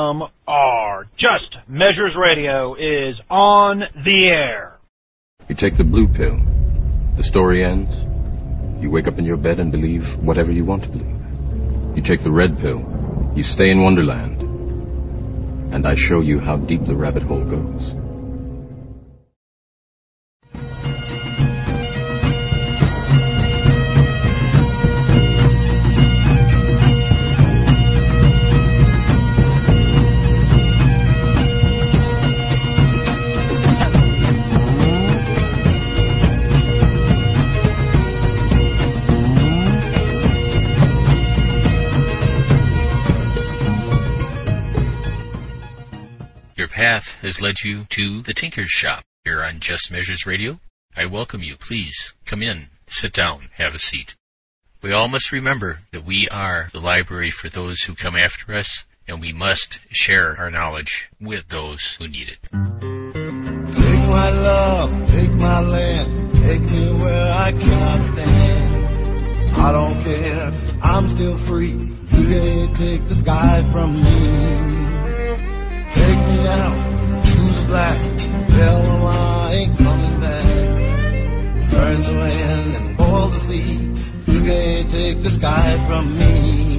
WMR. Just Measures Radio is on the air. You take the blue pill. The story ends. You wake up in your bed and believe whatever you want to believe. You take the red pill. You stay in Wonderland. And I show you how deep the rabbit hole goes. Your path has led you to the Tinker's Shop here on Just Measures Radio. I welcome you. Please come in, sit down, have a seat. We all must remember that we are the library for those who come after us, and we must share our knowledge with those who need it. Take my love, take my land, take me where I cannot stand. I don't care, I'm still free. You can't take the sky from me. Take me out to the black, tell them I ain't coming back. Burn the land and boil the sea, you can't take the sky from me.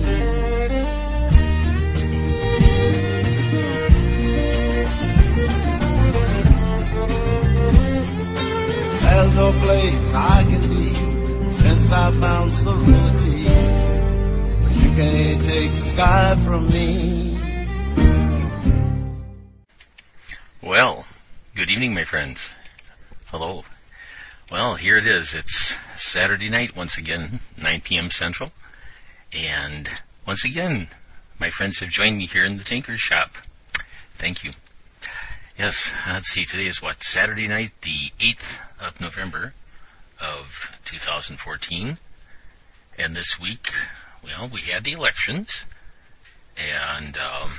There's no place I can be since I found serenity, but you can't take the sky from me. Well, good evening, my friends. Hello. Well, here it is. It's Saturday night once again, 9 p.m. Central. And once again, my friends have joined me here in the Tinker's Shop. Thank you. Yes, let's see, today is what? Saturday night, the 8th of November of 2014. And this week, well, we had the elections. And,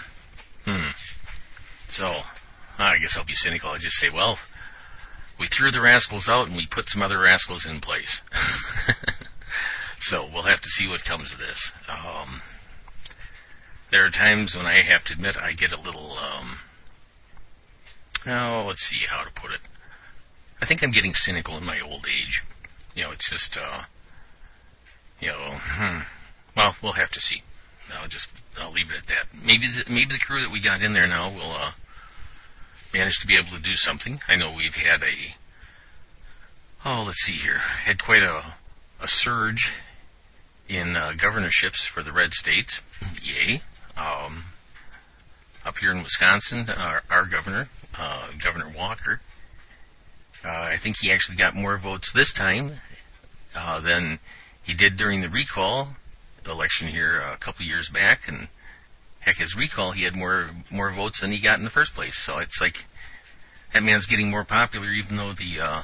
so I guess I'll be cynical. I'll just say, well, we threw the rascals out and we put some other rascals in place. So we'll have to see what comes of this. There are times when I have to admit I get a little, let's see how to put it. I think I'm getting cynical in my old age. You know, it's just, well, we'll have to see. I'll leave it at that. Maybe the crew that we got in there now will, managed to be able to do something. I know we've had had quite a surge in governorships for the red states. Yay. Up here in Wisconsin, our governor, Governor Walker, I think he actually got more votes this time than he did during the recall election here a couple of years back, and heck, his recall, he had more votes than he got in the first place. So it's like that man's getting more popular, even though the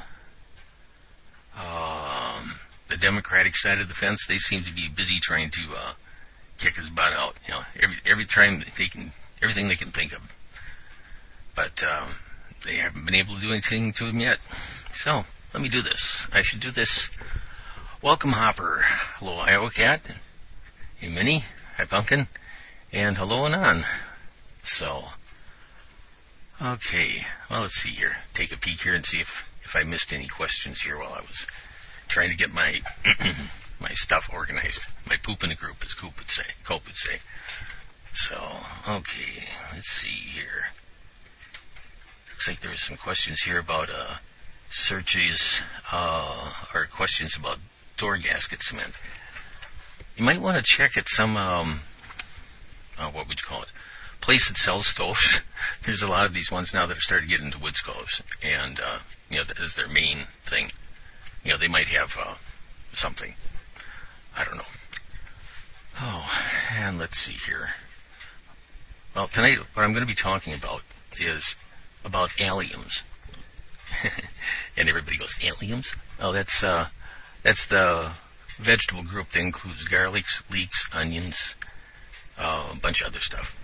Democratic side of the fence, they seem to be busy trying to kick his butt out. You know, every time everything they can think of, but they haven't been able to do anything to him yet. So let me do this. I should do this. Welcome, Hopper. Hello, Iowa Cat. Hey, Minnie. Hi, Pumpkin. And hello, Anon. So, okay, well, let's see here. Take a peek here and see if I missed any questions here while I was trying to get my my stuff organized. My poop in a group, as Cope would say. So, okay, let's see here. Looks like there's some questions here about searches or questions about door gasket cement. You might want to check at some what would you call it? Place that sells stoves. There's a lot of these ones now that are starting to get into wood stoves, and that is their main thing. You know, they might have something. I don't know. Oh, and let's see here. Well, tonight what I'm going to be talking about is about alliums. And everybody goes, alliums? Oh, that's the vegetable group that includes garlics, leeks, onions, a bunch of other stuff.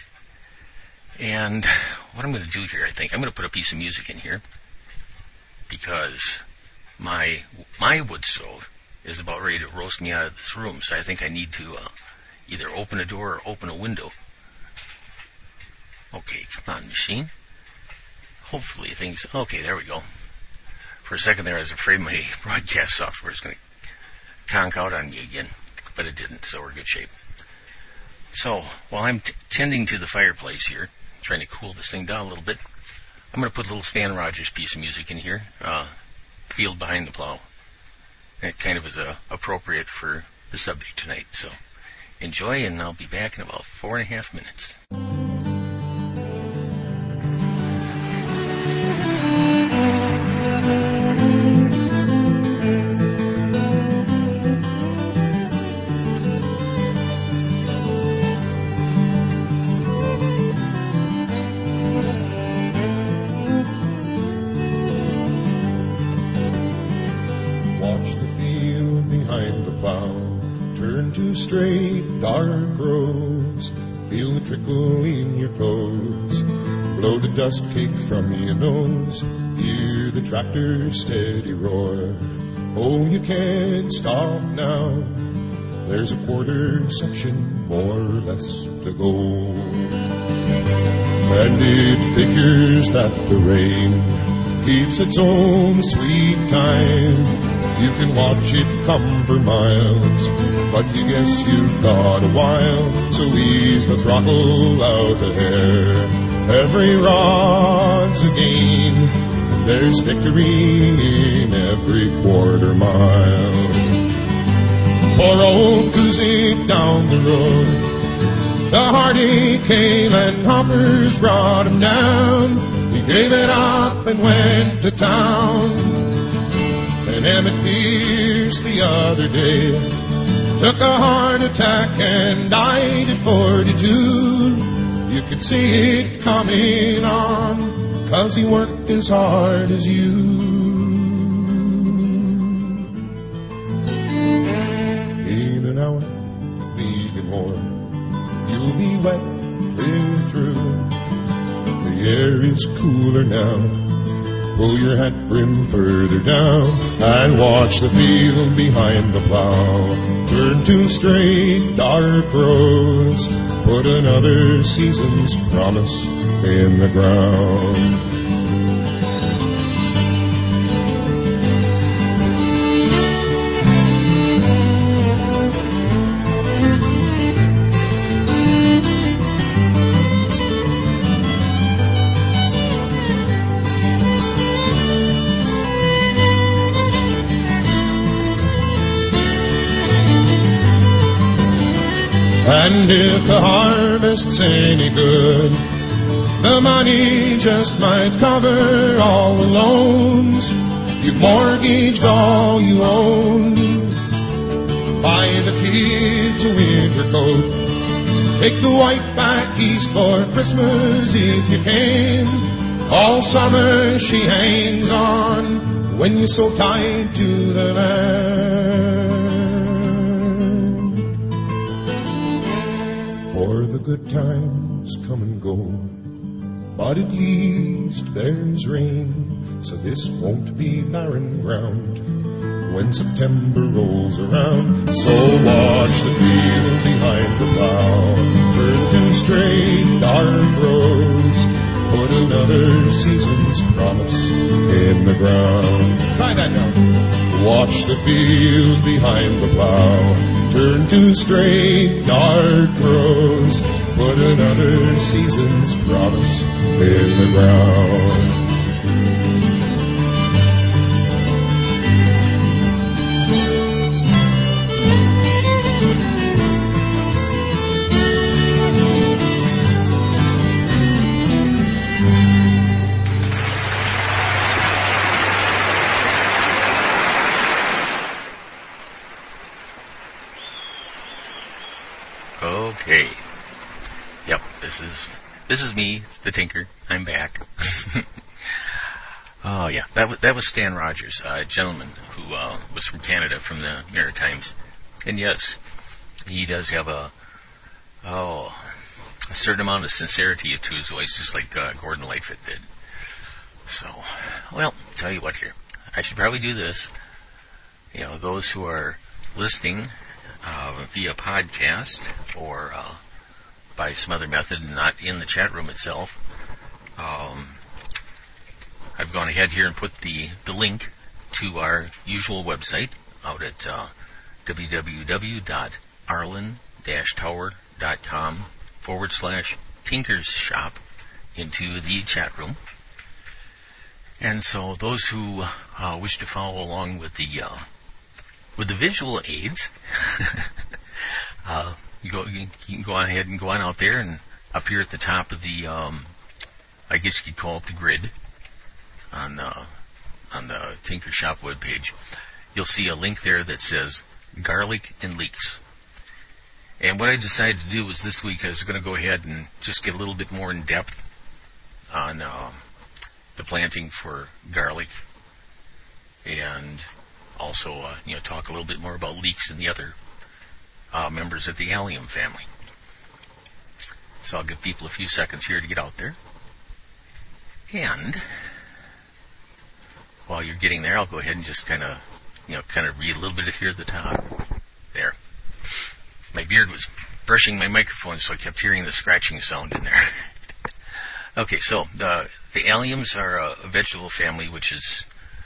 And what I'm going to do here, I think, I'm going to put a piece of music in here because my wood stove is about ready to roast me out of this room. So I think I need to either open a door or open a window. Okay, come on, machine. Hopefully things... Okay, there we go. For a second there, I was afraid my broadcast software was going to conk out on me again, but it didn't, so we're in good shape. So, while I'm tending to the fireplace here, trying to cool this thing down a little bit, I'm going to put a little Stan Rogers piece of music in here, Field Behind the Plow. And it kind of is appropriate for the subject tonight, so enjoy, and I'll be back in about 4.5 minutes. Straight, dark roads, feel the trickle in your clothes, blow the dust cake from your nose, hear the tractor's steady roar. Oh, you can't stop now, there's a quarter section more or less to go. And it figures that the rain keeps its own sweet time. You can watch it come for miles, but you guess you've got a while, so ease the throttle out ahead. Every rod's a gain, there's victory in every quarter mile. Poor old Kuzik down the road, the heartache came and hoppers brought him down. He gave it up and went to town. And Emmett Pierce the other day took a heart attack and died at 42. You could see it coming on, 'cause he worked as hard as you. In an hour, maybe more, you'll be wet clear through. The air is cooler now. Pull your hat brim further down and watch the field behind the plow. Turn to straight, dark roads, put another season's promise in the ground. And if the harvest's any good, the money just might cover all the loans. You've mortgaged all you own. Buy the kids a winter coat. Take the wife back east for Christmas if you can. All summer she hangs on when you're so tied to the land. For the good times come and go, but at least there's rain, so this won't be barren ground when September rolls around. So watch the field behind the plow, turn to straight, dark roads, put another season's promise in the ground. Try that now. Watch the field behind the plow, turn to straight, dark roads, put another season's promise in the ground. Okay. Yep, this is me, the Tinker. I'm back. Oh yeah, that was Stan Rogers, a gentleman who was from Canada, from the Maritimes, and yes, he does have a certain amount of sincerity to his voice, just like Gordon Lightfoot did. So, well, tell you what here, I should probably do this. You know, those who are listening via podcast or by some other method and not in the chat room itself. I've gone ahead here and put the link to our usual website out at www.arlen-tower.com/Tinker's Shop into the chat room. And so those who wish to follow along with the visual aids, you can go on ahead and go on out there, and up here at the top of the, I guess you could call it the grid on the Tinker Shop webpage, you'll see a link there that says garlic and leeks. And what I decided to do was this week I was going to go ahead and just get a little bit more in depth on the planting for garlic, and also talk a little bit more about leeks and the other members of the allium family. So I'll give people a few seconds here to get out there. And while you're getting there, I'll go ahead and just kind of read a little bit of here at the top. There. My beard was brushing my microphone, so I kept hearing the scratching sound in there. Okay, so the alliums are a vegetable family which is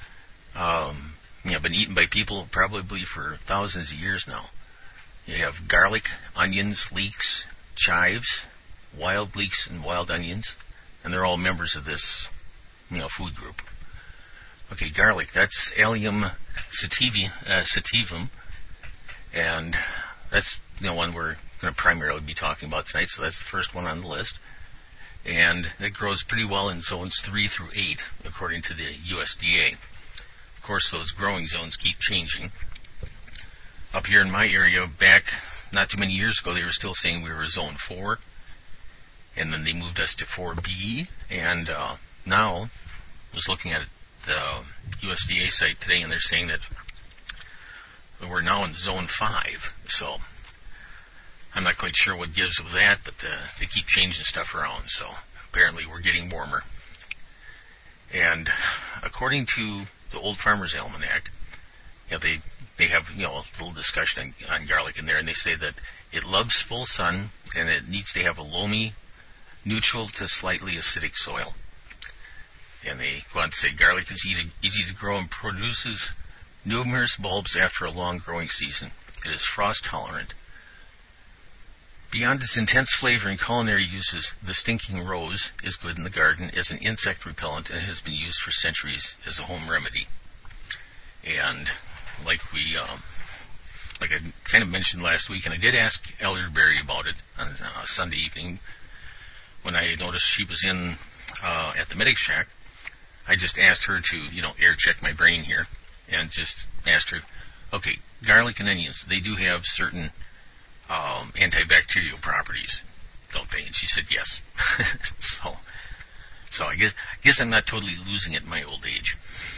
been eaten by people probably for thousands of years now. You have garlic, onions, leeks, chives, wild leeks, and wild onions, and they're all members of this food group. Okay, garlic, that's Allium sativum, and that's one we're going to primarily be talking about tonight, so that's the first one on the list. And it grows pretty well in zones 3 through 8, according to the USDA. Of course, those growing zones keep changing. Up here in my area, back not too many years ago, they were still saying we were zone 4, and then they moved us to 4B, and now I was looking at the USDA site today, and they're saying that we're now in zone 5, so I'm not quite sure what gives with that, but they keep changing stuff around, so apparently we're getting warmer. And according to the Old Farmer's Almanac, they have a little discussion on garlic in there, and they say that it loves full sun, and it needs to have a loamy, neutral to slightly acidic soil. And they go on to say garlic is easy to grow and produces numerous bulbs after a long growing season. It is frost tolerant. Beyond its intense flavor and culinary uses, the stinking rose is good in the garden as an insect repellent and has been used for centuries as a home remedy. And like I kind of mentioned last week, and I did ask Elderberry about it on Sunday evening when I noticed she was in at the Medic Shack. I just asked her to, air check my brain here, and just asked her, okay, garlic and onions, they do have certain antibacterial properties, don't they? And she said yes. So I guess I'm not totally losing it in my old age.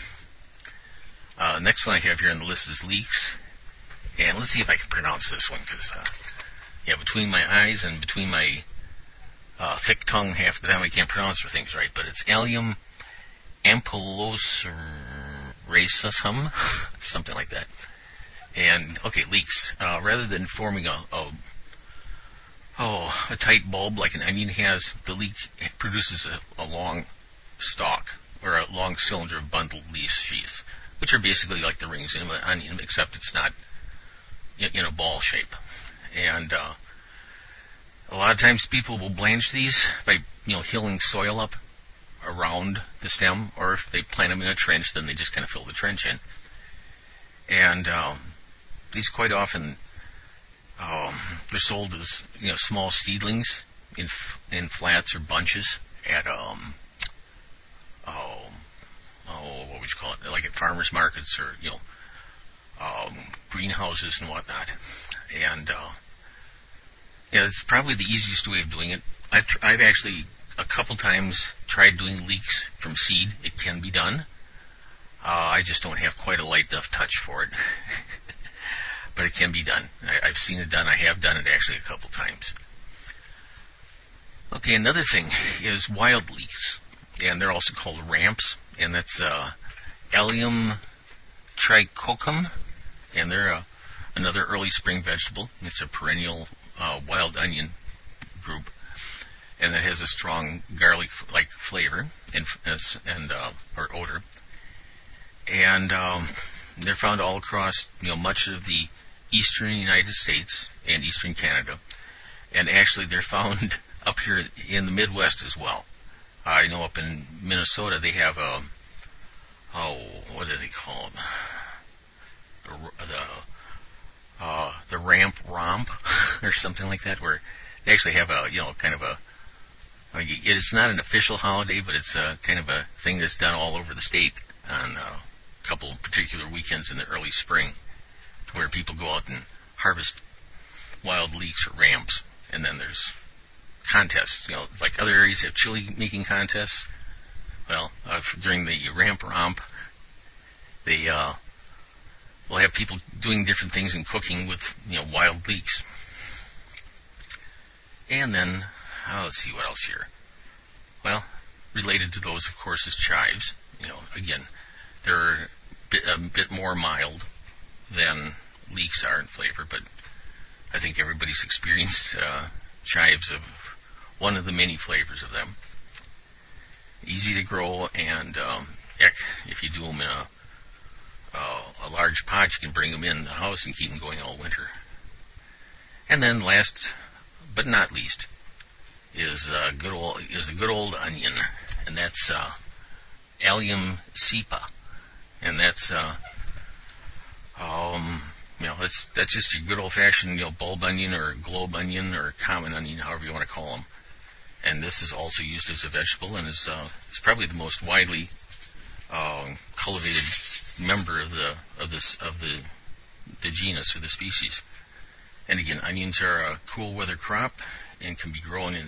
Next one I have here on the list is leeks, and let's see if I can pronounce this one, because between my eyes and between my thick tongue, half the time I can't pronounce for things right, but it's Allium ampelosaracum, something like that. And, okay, leeks. Rather than forming a tight bulb like an onion has, the leek produces a long stalk, or a long cylinder of bundled leaf sheaths, which are basically like the rings in an onion, except it's not in a ball shape. And a lot of times people will blanch these by hilling soil up around the stem, or if they plant them in a trench, then they just kind of fill the trench in. And these quite often they're sold as small seedlings in flats or bunches at what would you call it, like at farmers markets or greenhouses and whatnot. And it's probably the easiest way of doing it. I've actually a couple times tried doing leeks from seed. It can be done. I just don't have quite a light enough touch for it. But it can be done. I've seen it done. I have done it actually a couple times. Okay, another thing is wild leeks, and they're also called ramps, and that's Allium trichocum, and they're another early spring vegetable. It's a perennial wild onion group, and that has a strong garlic-like flavor and or odor. And they're found all across, much of the eastern United States and eastern Canada. And actually, they're found up here in the Midwest as well. I know up in Minnesota they have what do they call them? The ramp romp or something like that, where they actually have a it's not an official holiday, but it's kind of a thing that's done all over the state on a couple of particular weekends in the early spring, where people go out and harvest wild leeks or ramps, and then there's contests. Like other areas have chili making contests. Well, during the ramp romp, they will have people doing different things and cooking with wild leeks. And then let's see what else here. Well, related to those, of course, is chives. Again, they're a bit more mild than leeks are in flavor, but I think everybody's experienced chives of one of the many flavors of them. Easy to grow, and if you do them in a large pot, you can bring them in the house and keep them going all winter. And then last but not least is the good old onion, and that's Allium cepa, and that's that's just your good old fashioned bulb onion or globe onion or common onion, however you want to call them. And this is also used as a vegetable, and is probably the most widely cultivated member of the genus or the species. And again, onions are a cool weather crop and can be grown in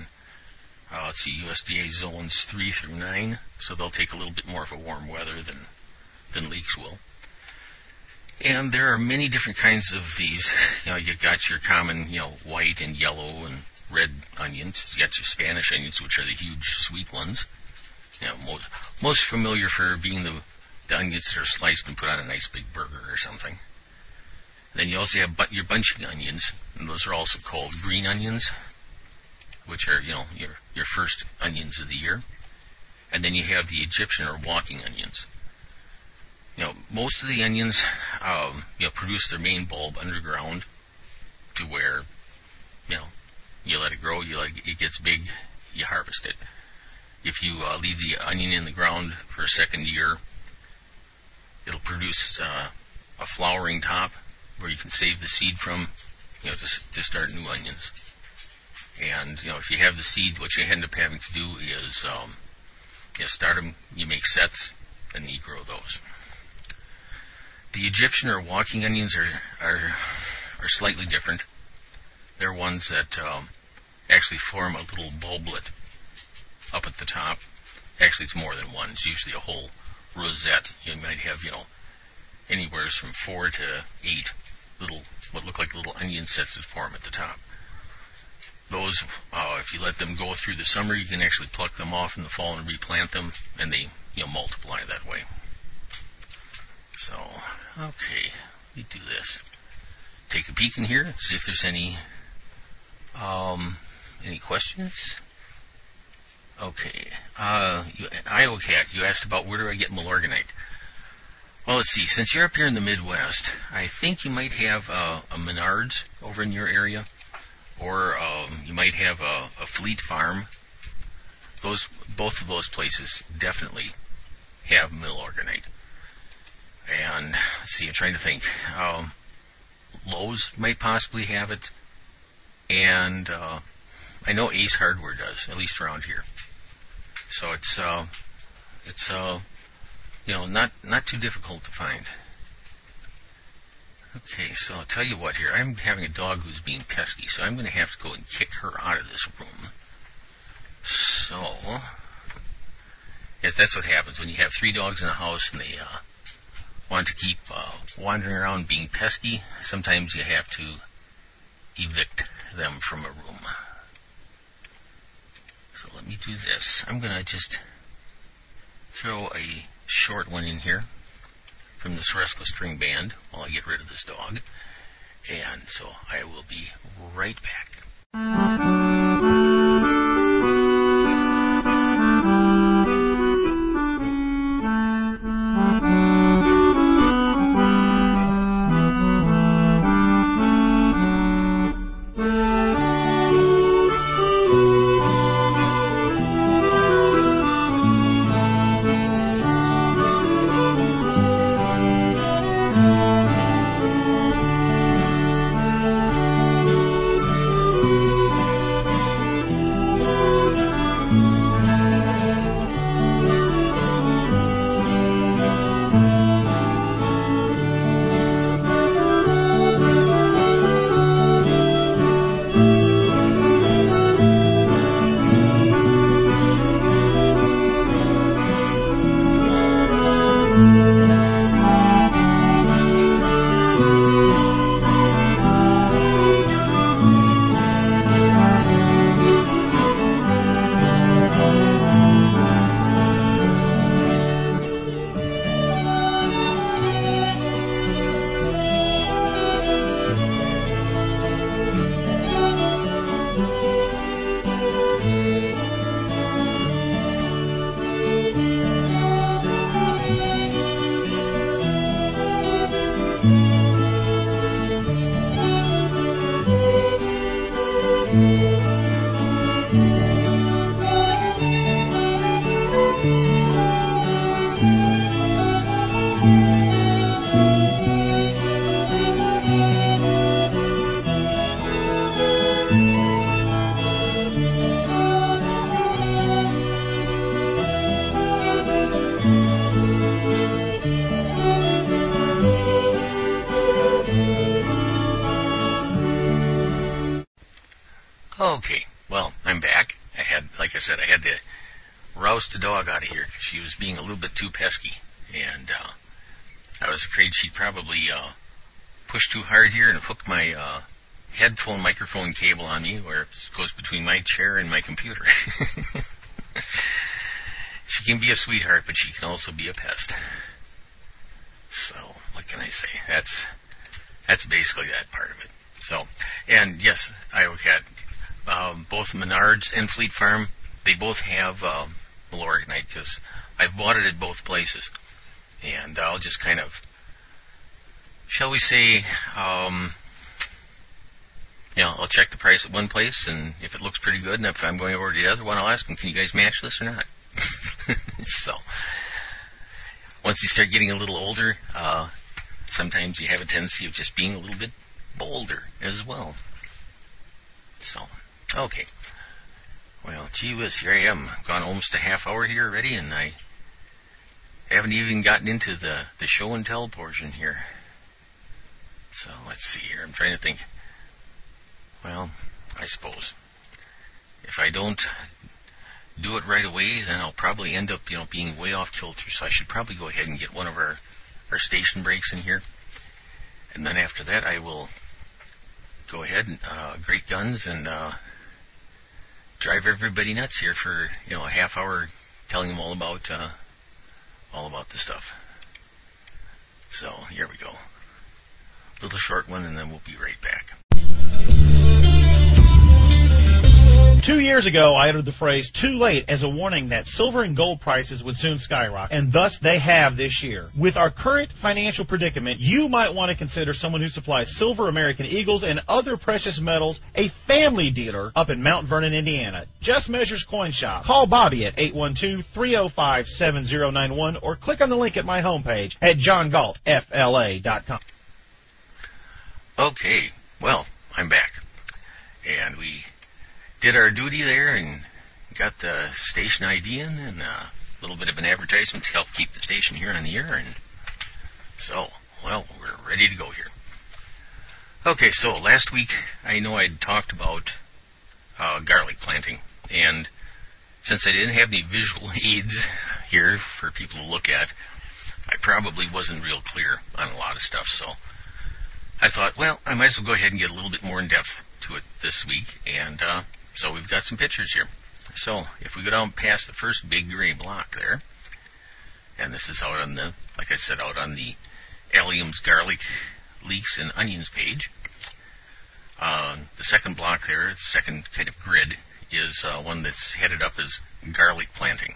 USDA zones 3 through 9, so they'll take a little bit more of a warm weather than leeks will. And there are many different kinds of these. You've got your common, white and yellow and red onions. You got your Spanish onions, which are the huge sweet ones. Most familiar for being the onions that are sliced and put on a nice big burger or something. Then you also have your bunching onions, and those are also called green onions, which are, your first onions of the year. And then you have the Egyptian or walking onions. Most of the onions, produce their main bulb underground to where, you let it grow, it gets big, you harvest it. If you leave the onion in the ground for a second year, it'll produce a flowering top where you can save the seed from, to start new onions. And, if you have the seed, what you end up having to do is, start them, you make sets, and you grow those. The Egyptian or walking onions are slightly different. They're ones that actually form a little bulblet up at the top. Actually, it's more than one. It's usually a whole rosette. You might have, anywhere from 4 to 8 what look like little onion sets that form at the top. Those, if you let them go through the summer, you can actually pluck them off in the fall and replant them, and they, multiply that way. So, okay, let me do this. Take a peek in here, see if there's any questions. Okay, Iowa Cat, you asked about where do I get Milorganite. Well, let's see, since you're up here in the Midwest, I think you might have a Menards over in your area, or you might have a Fleet Farm. Both of those places definitely have Milorganite. And let's see, I'm trying to think. Lowe's might possibly have it, and I know Ace Hardware does, at least around here. So it's not too difficult to find. Okay, so I'll tell you what here. I'm having a dog who's being pesky, so I'm going to have to go and kick her out of this room. So, yes, that's what happens when you have 3 dogs in a house and they want to keep wandering around being pesky. Sometimes you have to evict them from a room. So let me do this. I'm going to just throw a short one in here from the Ceresco String Band while I get rid of this dog. And so I will be right back. said, I had to roust the dog out of here because she was being a little bit too pesky. And I was afraid she'd probably push too hard here and hook my headphone microphone cable on me where it goes between my chair and my computer. She can be a sweetheart, but she can also be a pest. So, what can I say? That's basically that part of it. So, and yes, Iowa Cat, both Menards and Fleet Farm, they both have Milorganite because I've bought it at both places. And I'll just kind of, shall we say, I'll check the price at one place, and if it looks pretty good, and if I'm going over to the other one, I'll ask them, can you guys match this or not? So, once you start getting a little older, sometimes you have a tendency of just being a little bit bolder as well. So, okay. Well, gee whiz, here I am. Gone almost a half hour here already, and I haven't even gotten into the show and tell portion here. So, let's see here. I'm trying to think. Well, I suppose if I don't do it right away, then I'll probably end up, being way off kilter. So I should probably go ahead and get one of our station breaks in here. And then after that, I will go ahead and great guns and drive everybody nuts here for a half hour, telling them all about the stuff. So here we go. Little short one, and then we'll be right back. 2 years ago, I uttered the phrase too late as a warning that silver and gold prices would soon skyrocket, and thus they have this year. With our current financial predicament, you might want to consider someone who supplies silver, American Eagles, and other precious metals, a family dealer up in Mount Vernon, Indiana. Just Measures Coin Shop. Call Bobby at 812-305-7091 or click on the link at my homepage at johngaltfla.com. Okay, well, I'm back. And we did our duty there and got the station ID in and a little bit of an advertisement to help keep the station here on the air. And so, well, we're ready to go here. Okay, so last week I know I'd talked about garlic planting. And since I didn't have any visual aids here for people to look at, I probably wasn't real clear on a lot of stuff. So I thought, well, I might as well go ahead and get a little bit more in depth to it this week. And so we've got some pictures here. So if we go down past the first big gray block there, and this is out on the, like I said, out on the Allium's Garlic Leeks and Onions page. The second block there, the second kind of grid, is one that's headed up as garlic planting.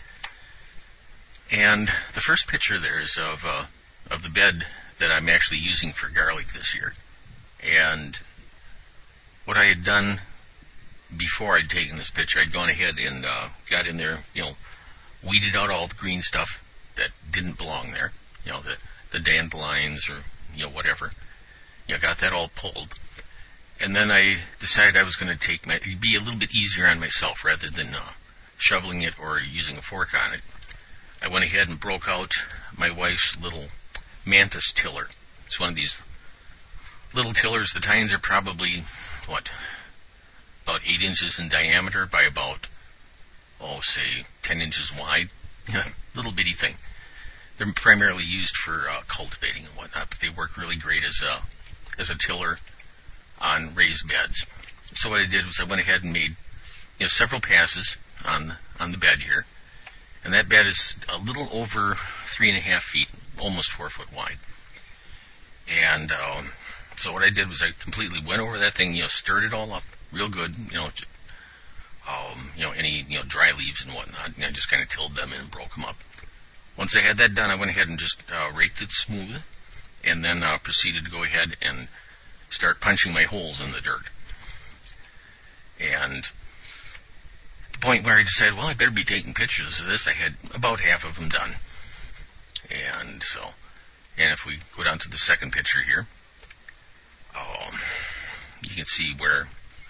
And the first picture there is of the bed that I'm actually using for garlic this year. And what I had done before I'd taken this picture, I'd gone ahead and got in there, weeded out all the green stuff that didn't belong there, the dandelions or, whatever. Got that all pulled. And then I decided I was going to be a little bit easier on myself rather than shoveling it or using a fork on it. I went ahead and broke out my wife's little Mantis tiller. It's one of these little tillers. The tines are probably, about 8 inches in diameter by about, say 10 inches wide. Little bitty thing. They're primarily used for cultivating and whatnot, but they work really great as a tiller on raised beds. So what I did was I went ahead and made several passes on the bed here, and that bed is a little over 3.5 feet, almost 4 foot wide. And so what I did was I completely went over that thing, stirred it all up real good, any dry leaves and whatnot. I just kind of tilled them in and broke them up. Once I had that done, I went ahead and just raked it smooth, and then proceeded to go ahead and start punching my holes in the dirt. And at the point where I decided, well, I better be taking pictures of this, I had about half of them done. And if we go down to the second picture here, you can see where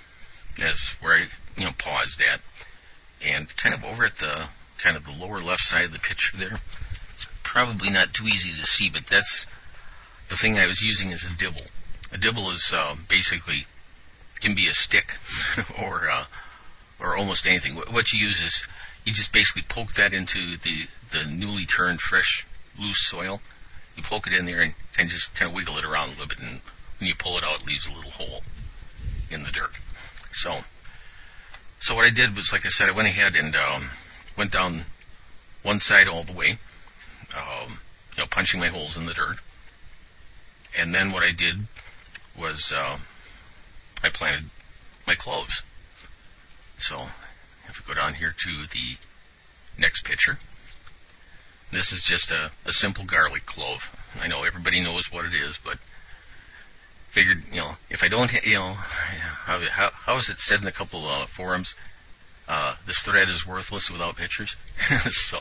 I paused at, and kind of over at the lower left side of the picture there. It's probably not too easy to see, but that's the thing I was using as a dibble. A dibble is basically can be a stick or or almost anything. What you use is you just basically poke that into the newly turned fresh loose soil. You poke it in there and just kind of wiggle it around a little bit, and when you pull it out, it leaves a little hole in the dirt. So what I did was, like I said, I went ahead and went down one side all the way, punching my holes in the dirt. And then what I did was I planted my cloves. So if we go down here to the next picture, this is just a simple garlic clove. I know everybody knows what it is, but figured, if I don't, how is it said in a couple forums? This thread is worthless without pictures. so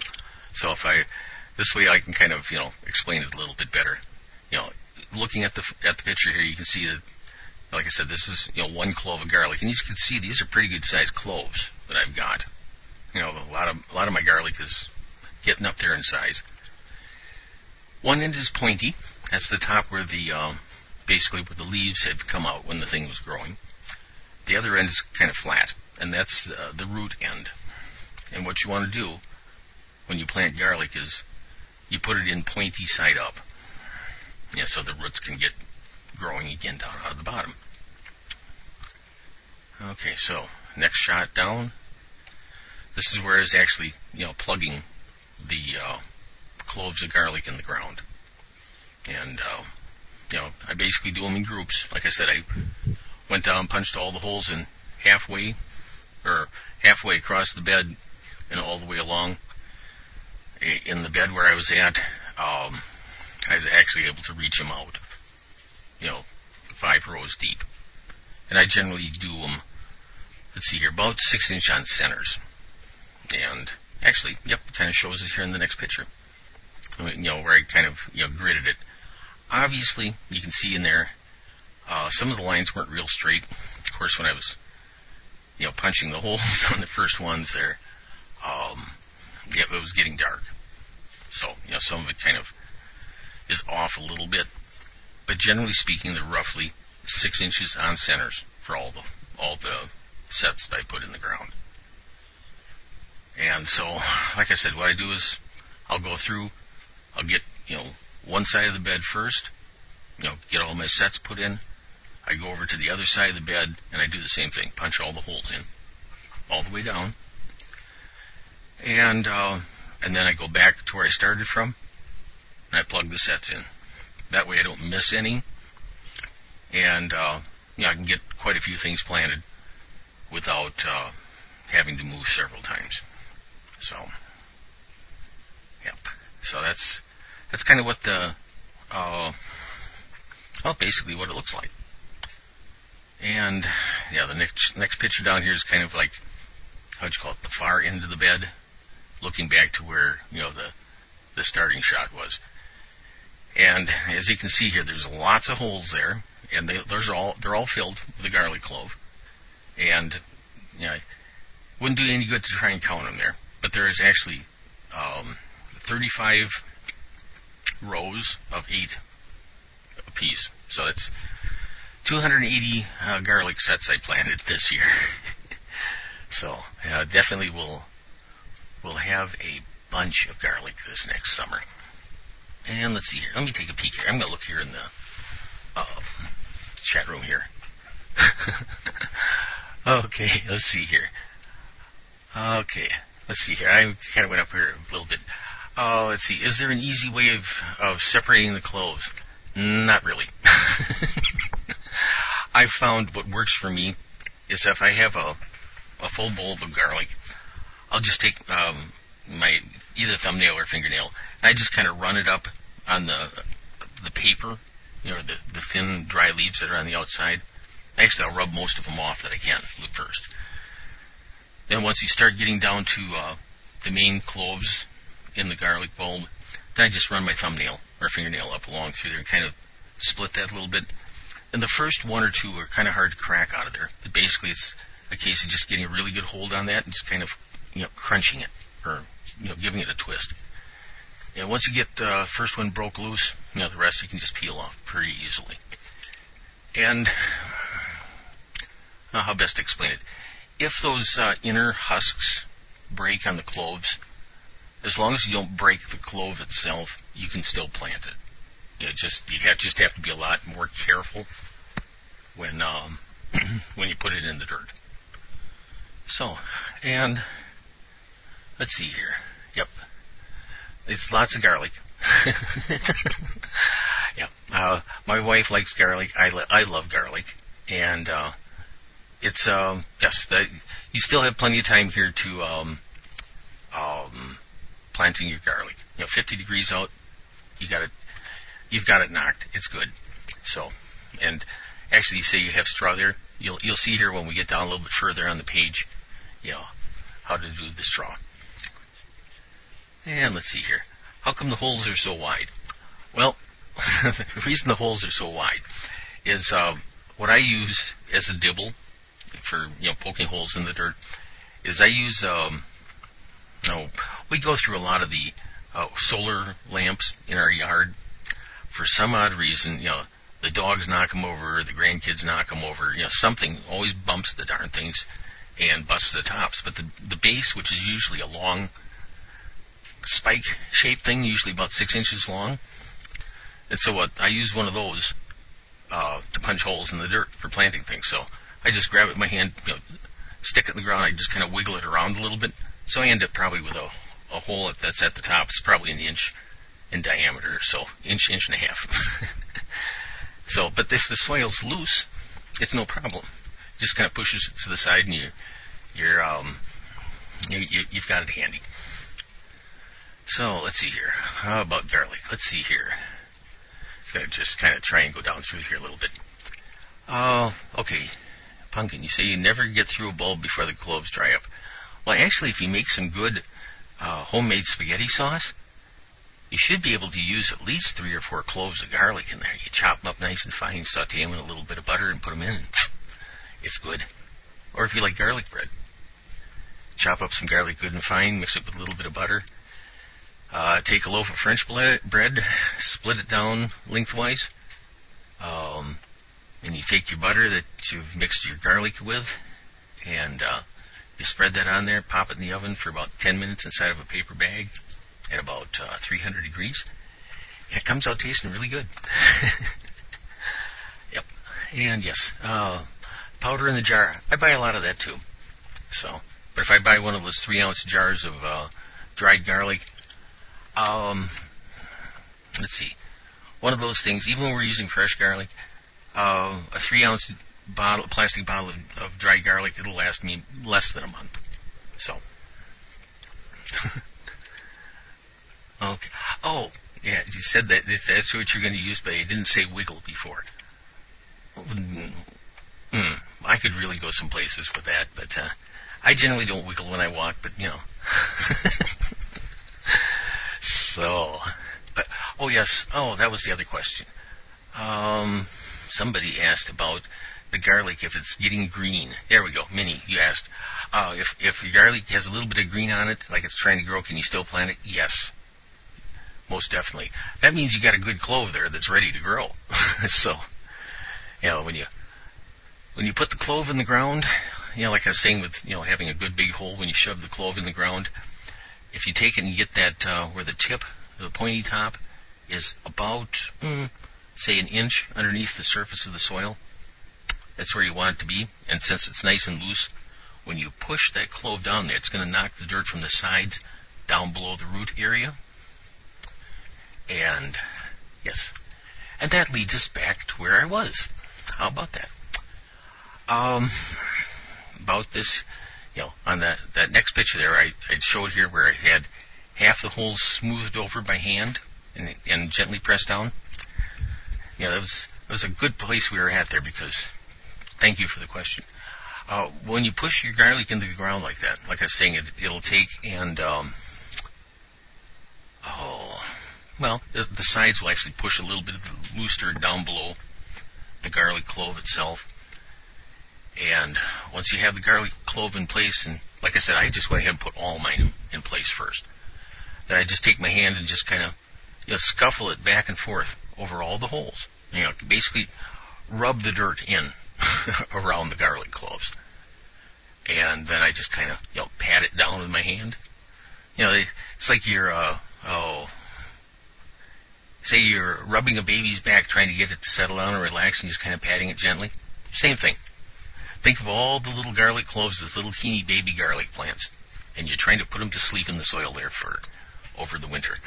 this way I can kind of, explain it a little bit better. Looking at the picture here, you can see that, like I said, this is, one clove of garlic, and you can see these are pretty good sized cloves that I've got. A lot of my garlic is getting up there in size. One end is pointy. That's the top where basically where the leaves had come out when the thing was growing. The other end is kind of flat, and that's the root end. And what you want to do when you plant garlic is you put it in pointy side up. So the roots can get growing again down out of the bottom. Okay, so next shot down. This is where it's actually, plugging the cloves of garlic in the ground. And, I basically do them in groups. Like I said, I went down, punched all the holes in halfway across the bed and all the way along. In the bed where I was at, I was actually able to reach them out, 5 rows deep. And I generally do them, let's see here, about 6-inch on centers. And actually, it kind of shows it here in the next picture, where I kind of, gridded it. Obviously, you can see in there, some of the lines weren't real straight. Of course, when I was, punching the holes on the first ones there, it was getting dark. So, some of it kind of is off a little bit. But generally speaking, they're roughly 6 inches on centers for all the sets that I put in the ground. And so, like I said, what I do is I'll go through, I'll get, one side of the bed first, get all my sets put in. I go over to the other side of the bed, and I do the same thing, punch all the holes in, all the way down. And then I go back to where I started from, and I plug the sets in. That way I don't miss any. And, I can get quite a few things planted without having to move several times. So, So that's kind of what basically what it looks like. And, the next picture down here is kind of like, how'd you call it, the far end of the bed, looking back to where, the starting shot was. And as you can see here, there's lots of holes there, and they're all filled with a garlic clove. And, it wouldn't do any good to try and count them there, but there is actually 35 rows of 8 apiece. So that's 280 garlic sets I planted this year. So definitely we'll have a bunch of garlic this next summer. And let's see here. Let me take a peek here. I'm going to look here in the chat room here. Okay, let's see here. Okay, let's see here. I kind of went up here a little bit. Let's see. Is there an easy way of separating the cloves? Not really. I found what works for me is if I have a full bowl of garlic, I'll just take my either thumbnail or fingernail, and I just kind of run it up on the paper, the thin dry leaves that are on the outside. Actually, I'll rub most of them off that I can first. Then once you start getting down to the main cloves in the garlic bulb, then I just run my thumbnail or fingernail up along through there and kind of split that a little bit. And the first 1 or 2 are kind of hard to crack out of there. But basically, it's a case of just getting a really good hold on that and just kind of, crunching it or, giving it a twist. And once you get the first one broke loose, the rest you can just peel off pretty easily. And how best to explain it? if those inner husks break on the cloves, as long as you don't break the clove itself, you can still plant it. You just have to be a lot more careful when when you put it in the dirt. So, and let's see here. Yep, it's lots of garlic. Yeah, my wife likes garlic. I love garlic, and it's yes. You still have plenty of time here to planting your garlic. 50 degrees out, you've got it knocked. It's good. So, and actually, you say you have straw there. You'll see here when we get down a little bit further on the page, how to do the straw. And let's see here. How come the holes are so wide? Well, the reason the holes are so wide is what I use as a dibble for poking holes in the dirt is I use we go through a lot of the solar lamps in our yard. For some odd reason, the dogs knock them over, the grandkids knock them over. Something always bumps the darn things and busts the tops. But the base, which is usually a long spike-shaped thing, usually about 6 inches long. And so I use one of those to punch holes in the dirt for planting things. So I just grab it with my hand, stick it in the ground. I just kind of wiggle it around a little bit. So I end up probably with a hole that's at the top. It's probably an inch in diameter, so inch and a half. So, but if the soil's loose, it's no problem. Just kind of pushes it to the side, and you've got it handy. So let's see here. How about garlic? Let's see here. Gonna just kind of try and go down through here a little bit. Okay, Pumpkin. You say you never get through a bulb before the cloves dry up. Well, actually, if you make some good homemade spaghetti sauce, you should be able to use at least 3 or 4 cloves of garlic in there. You chop them up nice and fine, saute them in a little bit of butter, and put them in. And it's good. Or if you like garlic bread, chop up some garlic good and fine, mix it with a little bit of butter. Take a loaf of French bread, split it down lengthwise, and you take your butter that you've mixed your garlic with, and you spread that on there, pop it in the oven for about 10 minutes inside of a paper bag at about 300 degrees. It comes out tasting really good. Yep. And yes, powder in the jar. I buy a lot of that too. So, but if I buy one of those 3-ounce jars of dried garlic, let's see, one of those things, even when we're using fresh garlic, a 3-ounce plastic bottle of dried garlic, it'll last me less than a month. So, okay. Oh, yeah, you said that that's what you're going to use, but you didn't say wiggle before. I could really go some places with that, but I generally don't wiggle when I walk, but So, but, oh yes, that was the other question. Somebody asked about the garlic, if it's getting green. There we go, Minnie, you asked. If your garlic has a little bit of green on it, like it's trying to grow, can you still plant it? Yes, most definitely. That means you got a good clove there that's ready to grow. So, when you put the clove in the ground, like I was saying with, having a good big hole when you shove the clove in the ground, if you take it and you get that, where the tip, the pointy top, is about, say, an inch underneath the surface of the soil, that's where you want it to be. And since it's nice and loose, when you push that clove down there, it's going to knock the dirt from the sides down below the root area. And, yes. And that leads us back to where I was. How about that? About this, on that next picture there, I showed here where I had half the holes smoothed over by hand and gently pressed down. That was a good place we were at there, because, thank you for the question. When you push your garlic into the ground like that, like I was saying, it'll take and, the sides will actually push a little bit of the looser down below the garlic clove itself. And once you have the garlic clove in place, and like I said, I just went ahead and put all mine in place first. Then I just take my hand and just kind of, scuffle it back and forth over all the holes. Basically rub the dirt in around the garlic cloves. and then I just kind of, pat it down with my hand. It's like you're, say you're rubbing a baby's back trying to get it to settle down and relax, and just kind of patting it gently. Same thing. Think of all the little garlic cloves, those little teeny baby garlic plants, and you're trying to put them to sleep in the soil there for over the winter.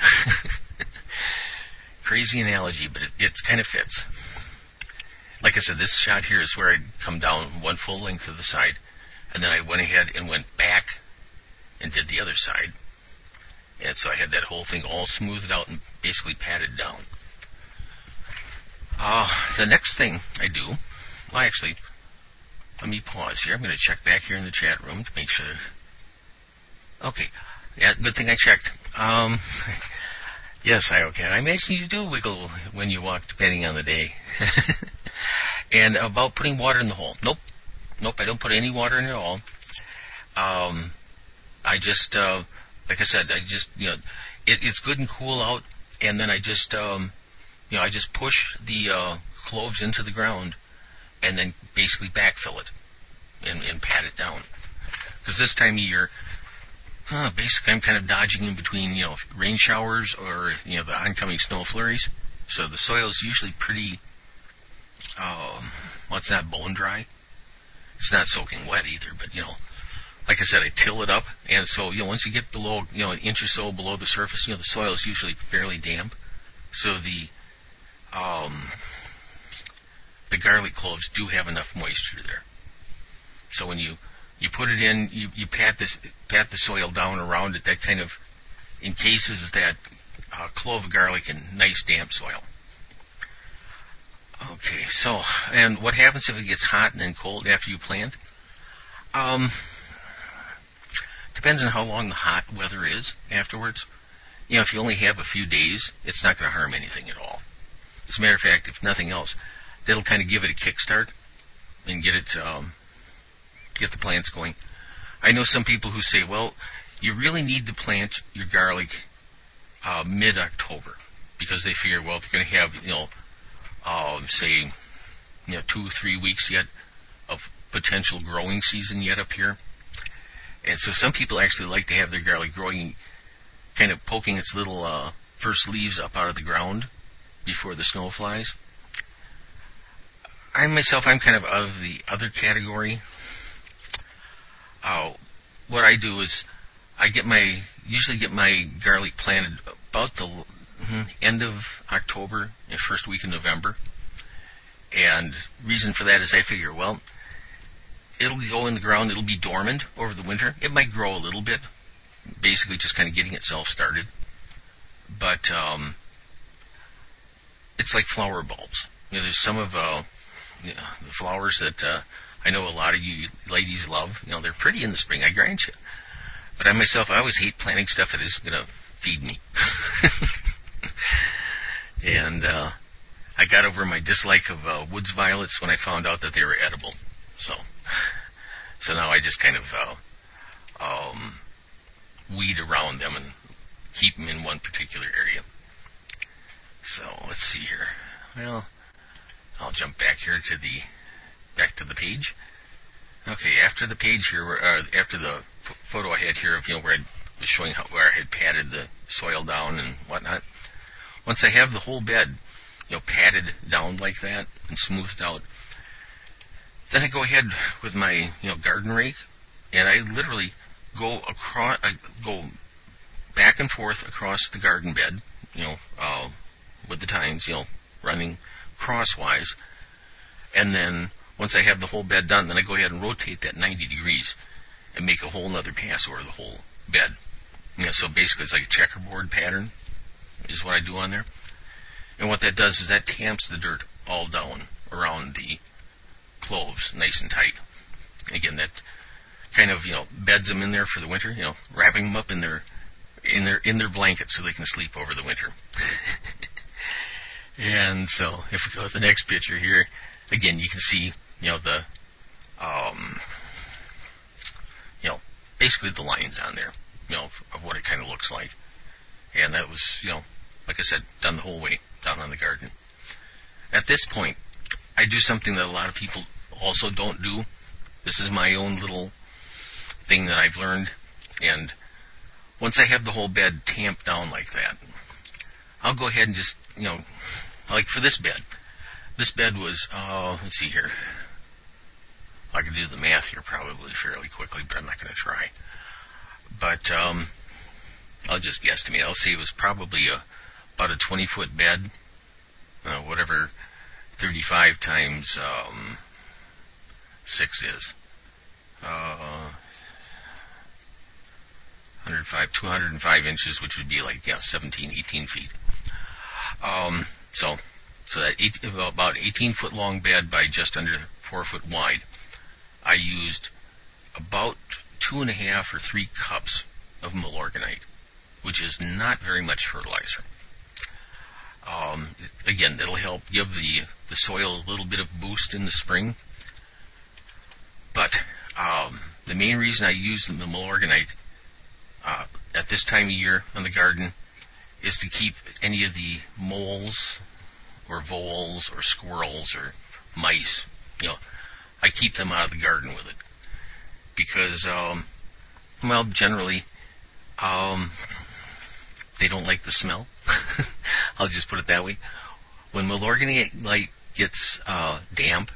Crazy analogy, but it kind of fits. Like I said, this shot here is where I'd come down one full length of the side, and then I went ahead and went back and did the other side. And so I had that whole thing all smoothed out and basically patted down. The next thing I do, well, actually, let me pause here. I'm going to check back here in the chat room to make sure. Okay. Yeah, good thing I checked. Yes, okay. I imagine you do wiggle when you walk, depending on the day. And about putting water in the hole. Nope, I don't put any water in it at all. I just, like I said, it's good and cool out, and then I just, I just push the cloves into the ground, and then basically backfill it and pat it down. Because this time of year, basically I'm kind of dodging in between, rain showers or, the oncoming snow flurries. So the soil is usually pretty, it's not bone dry. It's not soaking wet either, but, like I said, I till it up, and so, once you get below, an inch or so below the surface, the soil is usually fairly damp. So the garlic cloves do have enough moisture there. So when you put it in, you pat the soil down around it. That kind of encases that clove of garlic in nice damp soil. Okay, so, and what happens if it gets hot and then cold after you plant? Depends on how long the hot weather is afterwards. If you only have a few days, it's not going to harm anything at all. As a matter of fact, if nothing else, that'll kind of give it a kickstart and get the plants going. I know some people who say, well, you really need to plant your garlic mid-October, because they figure, well, they're going to have, say, 2 or 3 weeks yet of potential growing season yet up here. And so some people actually like to have their garlic growing, kind of poking its little first leaves up out of the ground before the snow flies. I'm kind of the other category. What I do is I usually get my garlic planted about the end of October and first week in November. And reason for that is I figure, well, it'll go in the ground, it'll be dormant over the winter. It might grow a little bit, basically just kind of getting itself started. But it's like flower bulbs. There's some of the flowers that I know a lot of you ladies love. They're pretty in the spring, I grant you. But I always hate planting stuff that isn't going to feed me. And I got over my dislike of woods violets when I found out that they were edible. So now I just kind of weed around them and keep them in one particular area. So let's see here. Well, I'll jump back here to the page. Okay, after the page here, after the photo I had here of where I was showing where I had patted the soil down and whatnot. Once I have the whole bed, patted down like that and smoothed out, then I go ahead with my garden rake, and I literally go back and forth across the garden bed, with the tines, running crosswise, and then once I have the whole bed done, then I go ahead and rotate that 90 degrees and make a whole nother pass over the whole bed. So basically it's like a checkerboard pattern is what I do on there. And what that does is that tamps the dirt all down around the cloves nice and tight. Again, that kind of, beds them in there for the winter, wrapping them up in their blankets so they can sleep over the winter. And so if we go to the next picture here, again, you can see, basically the lines on there, of what it kind of looks like. And that was, like I said, done the whole way down on the garden. At this point, I do something that a lot of people also don't do. This is my own little thing that I've learned, and once I have the whole bed tamped down like that, I'll go ahead and just, like for this bed was, let's see here. I can do the math here probably fairly quickly, but I'm not going to try. But I'll just guesstimate. I'll say it was probably about a 20-foot bed, whatever 35 times 6 is. 205 inches, which would be like 17, 18 feet. So that about 18-foot long bed by just under 4 foot wide. I used about 2.5 or 3 cups of Milorganite, which is not very much fertilizer. Again, that'll help give the soil a little bit of boost in the spring. But the main reason I use the Milorganite at this time of year on the garden is to keep any of the moles or voles or squirrels or mice, I keep them out of the garden with it. Because, generally, they don't like the smell. I'll just put it that way. When Milorganite gets damp,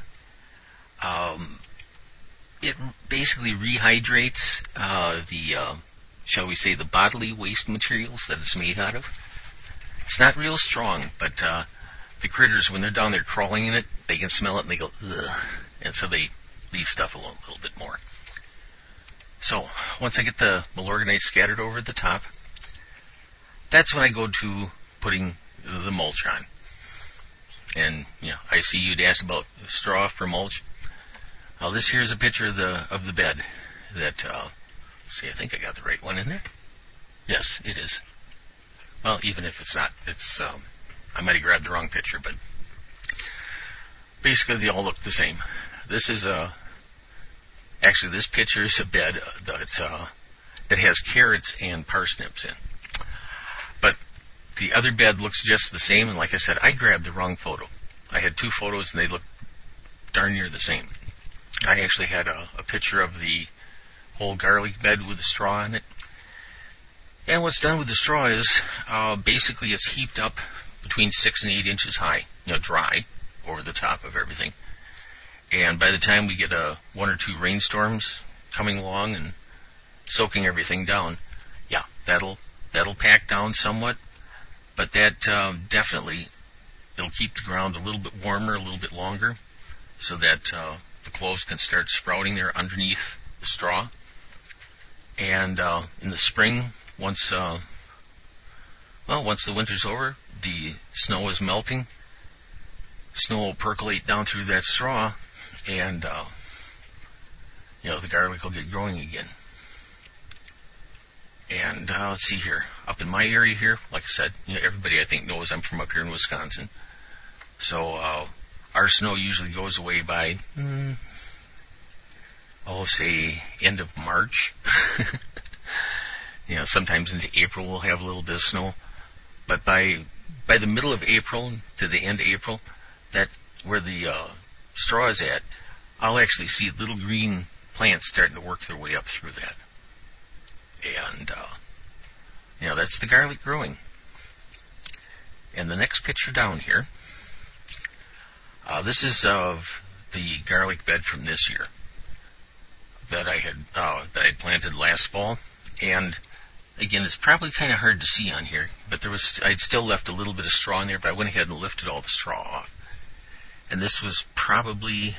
it basically rehydrates shall we say, the bodily waste materials that it's made out of. It's not real strong, but the critters, when they're down there crawling in it, they can smell it and they go, ugh, and so they leave stuff alone a little bit more. So, once I get the Milorganite scattered over the top, that's when I go to putting the mulch on. And, I see you'd asked about straw for mulch. This here is a picture of the bed that, see, I think I got the right one in there. Yes, it is. Well, even if it's not, I might have grabbed the wrong picture, but basically they all look the same. This is actually this picture is a bed that has carrots and parsnips in. But the other bed looks just the same, and like I said, I grabbed the wrong photo. I had 2 photos and they look darn near the same. I actually had a picture of the whole garlic bed with the straw in it. And what's done with the straw is basically it's heaped up between 6 and 8 inches high, dry over the top of everything. And by the time we get 1 or 2 rainstorms coming along and soaking everything down, that'll pack down somewhat, but that definitely it'll keep the ground a little bit warmer, a little bit longer, so that the cloves can start sprouting there underneath the straw. And in the spring, once the winter's over, the snow is melting. Snow will percolate down through that straw, and the garlic will get growing again. And let's see here, up in my area here, like I said, everybody I think knows I'm from up here in Wisconsin. So our snow usually goes away by, say end of March. Sometimes into April we'll have a little bit of snow, but by the middle of April to the end of April, that where the straw is at, I'll actually see little green plants starting to work their way up through that. And that's the garlic growing. And the next picture down here, this is of the garlic bed from this year that I had planted last fall. And again, it's probably kind of hard to see on here, but I'd still left a little bit of straw in there, but I went ahead and lifted all the straw off. And this was probably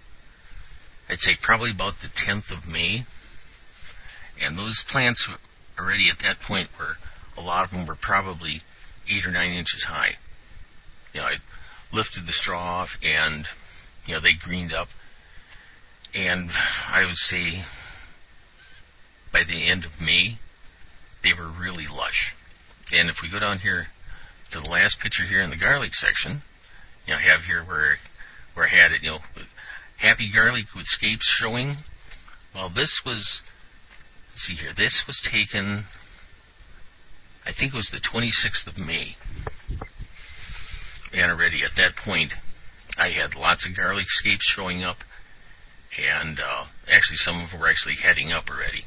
about the 10th of May. And those plants already at that point a lot of them were probably 8 or 9 inches high. I lifted the straw off and, they greened up. And I would say by the end of May, they were really lush. And if we go down here to the last picture here in the garlic section, I have here where I had it, happy garlic with scapes showing. Well, this was taken, I think it was the 26th of May. And already at that point, I had lots of garlic scapes showing up. And actually, some of them were actually heading up already.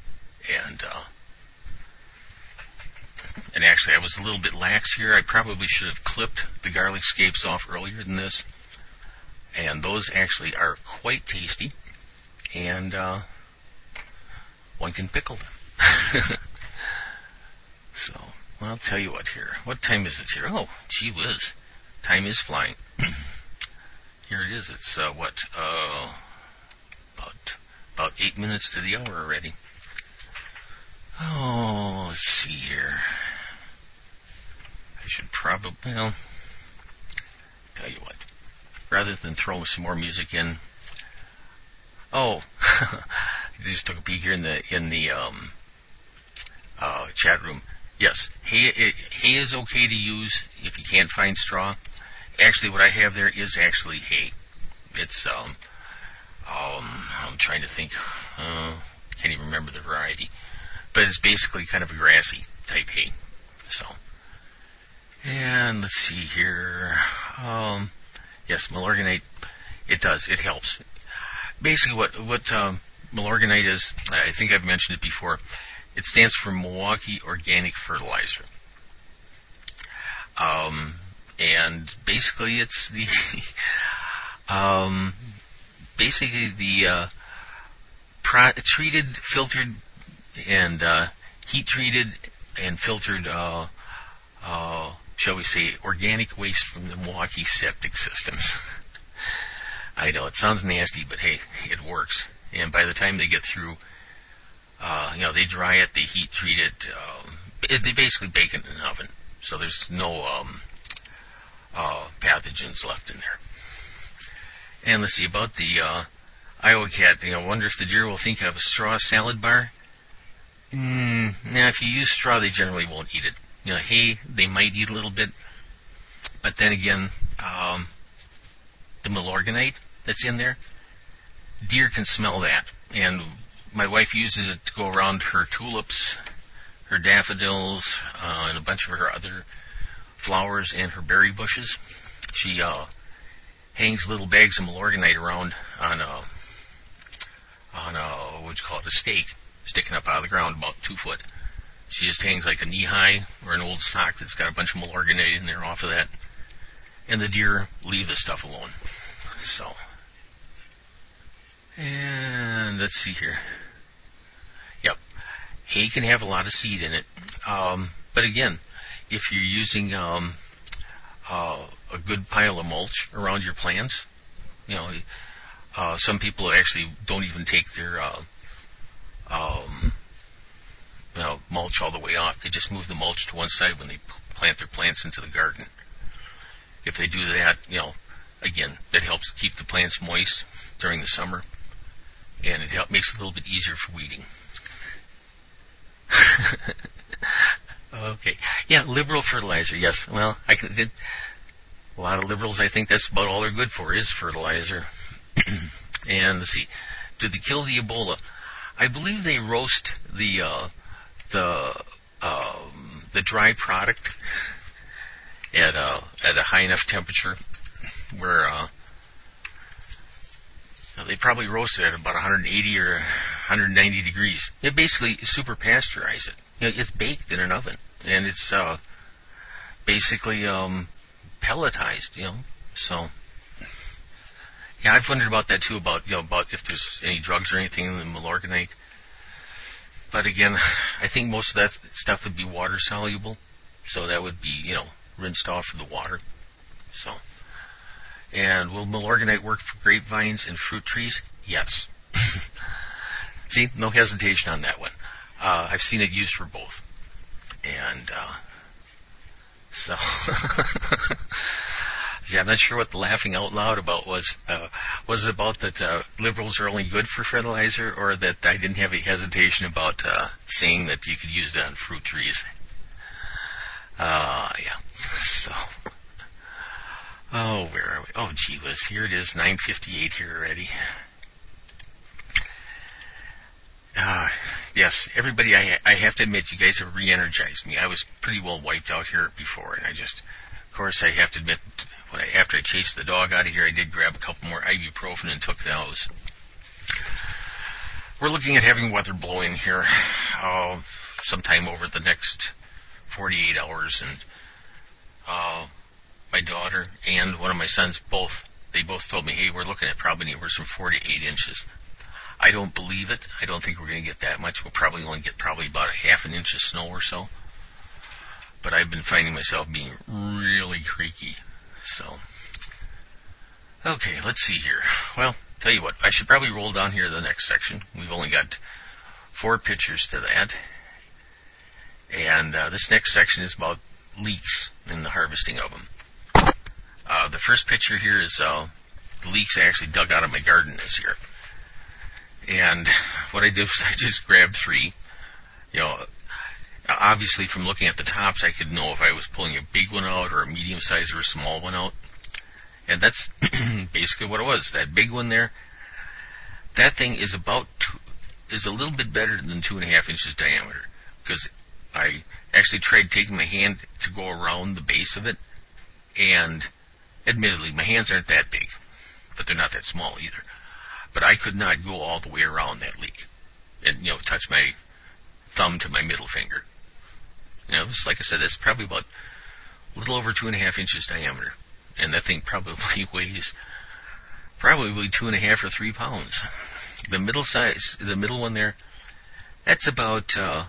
And actually, I was a little bit lax here. I probably should have clipped the garlic scapes off earlier than this. And those actually are quite tasty. And one can pickle them. So, well, I'll tell you what here. What time is it here? Oh, gee whiz. Time is flying. Here it is. It's, about 8 minutes to the hour already. Oh, let's see here. I should probably, well, tell you what. Rather than throw some more music in. Oh, I just took a peek here in the chat room. Yes, hay is okay to use if you can't find straw. Actually, what I have there is actually hay. It's I'm trying to think. Can't even remember the variety, but it's basically kind of a grassy type hay. So, and let's see here. Yes, Milorganite. It does. It helps. Basically, what Milorganite is, I think I've mentioned it before. It stands for Milwaukee Organic Fertilizer. And basically it's the, treated, filtered, and, heat treated and filtered, shall we say, organic waste from the Milwaukee septic systems. I know, it sounds nasty, but hey, it works. And by the time they get through, they dry it, they heat treat it, they basically bake it in an oven. So there's no, pathogens left in there. And let's see, about the, Iowa cat, I wonder if the deer will think of a straw salad bar. Now, if you use straw, they generally won't eat it. Hay, they might eat a little bit. But then again, the Milorganite that's in there, deer can smell that. And my wife uses it to go around her tulips, her daffodils, and a bunch of her other flowers and her berry bushes. She hangs little bags of Milorganite around on a a stake sticking up out of the ground about 2 foot. She just hangs like a knee high or an old sock that's got a bunch of Milorganite in there off of that. And the deer leave the stuff alone. So, and let's see here. Yep, hay can have a lot of seed in it. But again, if you're using a good pile of mulch around your plants, some people actually don't even take their mulch all the way off. They just move the mulch to one side when they plant their plants into the garden. If they do that, again, that helps keep the plants moist during the summer, and it makes it a little bit easier for weeding. Okay. Yeah, liberal fertilizer, yes. Well, a lot of liberals, I think that's about all they're good for, is fertilizer. And let's see, do they kill the Ebola? I believe they roast the dry product at a high enough temperature where they probably roast it at about 180 or 190 degrees. They basically super pasteurize it. It's baked in an oven, and it's basically pelletized. So yeah, I've wondered about that too, about if there's any drugs or anything in the Milorganite. But again, I think most of that stuff would be water soluble, so that would be rinsed off with the water. So, and will Milorganite work for grapevines and fruit trees? Yes. See, no hesitation on that one. I've seen it used for both. And so yeah, I'm not sure what the laughing out loud about was. Was it about that liberals are only good for fertilizer, or that I didn't have a hesitation about saying that you could use it on fruit trees? Yeah. So, oh, where are we? Oh, gee whiz, here it is, 9:58 here already. Yes, everybody, I have to admit, you guys have re-energized me. I was pretty well wiped out here before, and of course, I have to admit, after I chased the dog out of here, I did grab a couple more ibuprofen and took those. we're looking at having weather blow in here sometime over the next 48 hours, and my daughter and one of my sons both told me, hey, we're looking at probably anywhere from 4 to 8 inches. I don't believe it. I don't think we're going to get that much. We'll probably only get about a half an inch of snow or so. But I've been finding myself being really creaky. So, okay, let's see here. Well, tell you what, I should probably roll down here to the next section. We've only got 4 pictures to that. And this next section is about leeks and the harvesting of them. The first picture here is the leeks I actually dug out of my garden this year. And what I did was I just grabbed 3. Obviously from looking at the tops, I could know if I was pulling a big one out or a medium size or a small one out. And that's basically what it was. That big one there, that thing is is a little bit better than 2.5 inches diameter, because I actually tried taking my hand to go around the base of it, and admittedly, my hands aren't that big, but they're not that small either. But I could not go all the way around that leek and, touch my thumb to my middle finger. It's like I said, that's probably about a little over 2.5 inches diameter. And that thing probably weighs 2.5 or 3 pounds. The middle one there, that's about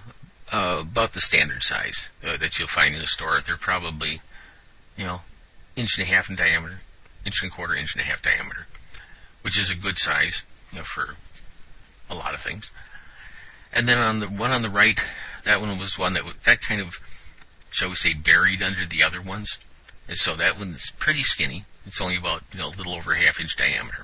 the standard size that you'll find in the store. They're probably, 1.5 inches in diameter, 1.25 inches, 1.5 inches diameter, which is a good size, for a lot of things. And then on the one on the right, that one was one that kind of, shall we say, buried under the other ones. And so that one's pretty skinny. It's only about, a little over 1/2 inch diameter.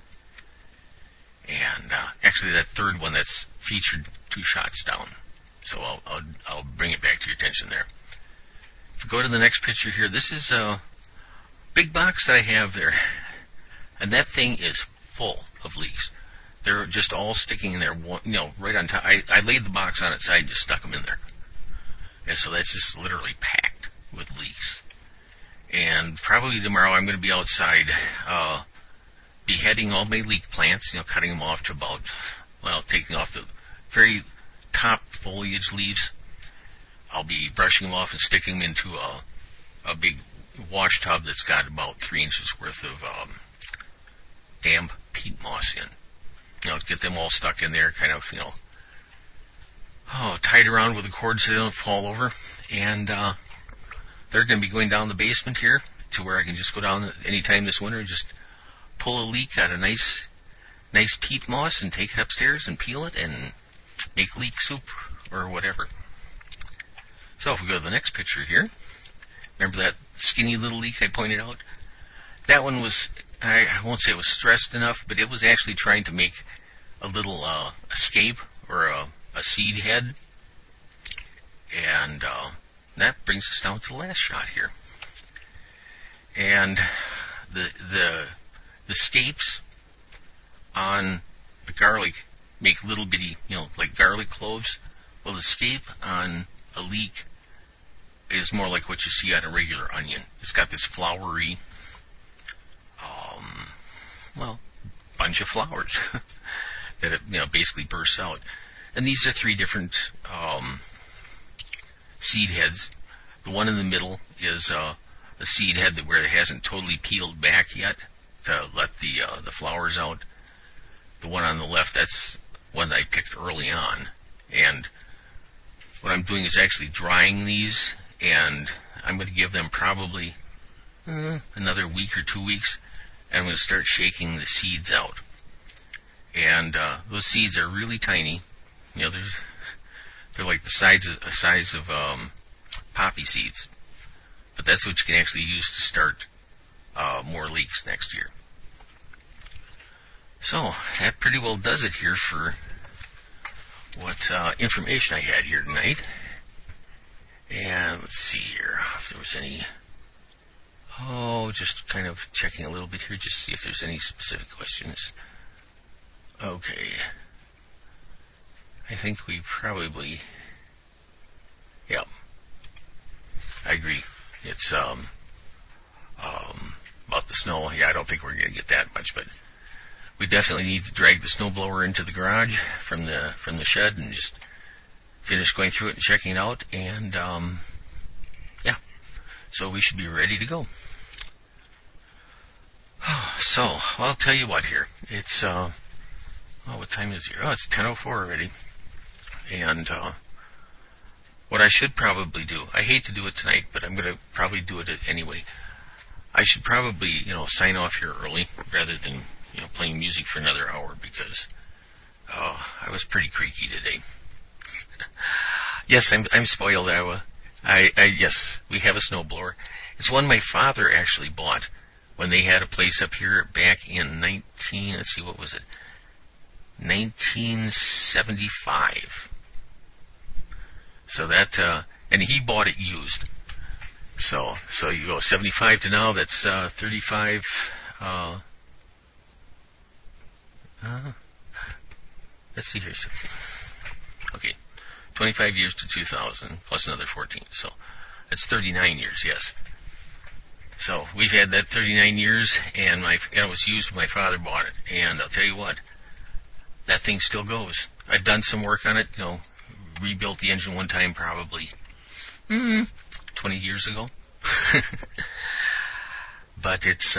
And actually that third one that's featured 2 shots down. So I'll bring it back to your attention there. If we go to the next picture here, this is a big box that I have there. And that thing is full of leeks. They're just all sticking in there, right on top. I laid the box on its side and just stuck them in there. And so that's just literally packed with leeks. And probably tomorrow I'm going to be outside, beheading all my leek plants, cutting them off to taking off the very top foliage leaves. I'll be brushing them off and sticking them into a big wash tub that's got about 3 inches worth of damp peat moss in. Get them all stuck in there, kind of, tied around with a cord so they don't fall over. And they're going to be going down the basement here to where I can just go down anytime this winter and just pull a leek out of nice peat moss and take it upstairs and peel it and make leek soup or whatever. So if we go to the next picture here, remember that skinny little leek I pointed out? That one was, I won't say it was stressed enough, but it was actually trying to make a little escape or a seed head. And that brings us down to the last shot here. And the scapes on the garlic make little bitty, like garlic cloves. Well, the scape on a leek is more like what you see on a regular onion. It's got this floury, bunch of flowers that it, basically bursts out. And these are 3 different seed heads. The one in the middle is a seed head where it hasn't totally peeled back yet to let the flowers out. The one on the left, that's one that I picked early on. And what I'm doing is actually drying these, and I'm going to give them probably another week or 2 weeks, and I'm going to start shaking the seeds out. And those seeds are really tiny. They're like the size of poppy seeds. But that's what you can actually use to start more leeks next year. So that pretty well does it here for what information I had here tonight. And let's see here if there was any. Just kind of checking a little bit here, just to see if there's any specific questions. Okay. I think we probably, I agree. It's about the snow. Yeah, I don't think we're going to get that much, but we definitely need to drag the snowblower into the garage from the shed and just finish going through it and checking it out. And so we should be ready to go. So I'll tell you what here. It's what time is it here? Oh, it's 10:04 already. And what I should probably do, I hate to do it tonight, but I'm going to probably do it anyway. I should probably, sign off here early rather than, playing music for another hour because I was pretty creaky today. Yes, I'm spoiled, Iowa. Yes, we have a snowblower. It's one my father actually bought when they had a place up here back in 1975. So that, and he bought it used. So you go 75 to now, that's 35, let's see here. Okay, 25 years to 2000, plus another 14, so that's 39 years, yes. So we've had that 39 years, and it was used when my father bought it, and I'll tell you what, that thing still goes. I've done some work on it, rebuilt the engine one time probably 20 years ago. But it's,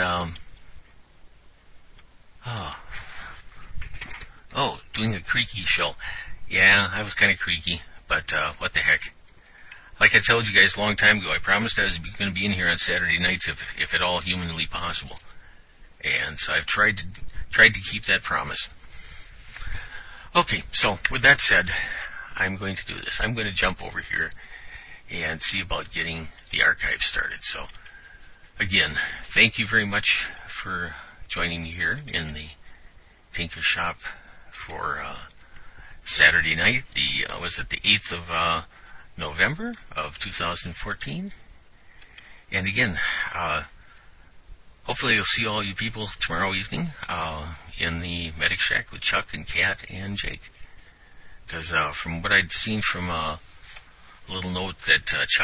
doing a creaky show. Yeah, I was kind of creaky, but what the heck. Like I told you guys a long time ago, I promised I was going to be in here on Saturday nights if at all humanly possible. And so I've tried to keep that promise. Okay, so with that said, I'm going to do this. I'm going to jump over here and see about getting the archive started. So, again, thank you very much for joining me here in the Tinker Shop for Saturday night. Was it the 8th of November of 2014? And again, hopefully I'll see all you people tomorrow evening in the Medic Shack with Chuck and Kat and Jake. Because from what I'd seen from a little note that Chuck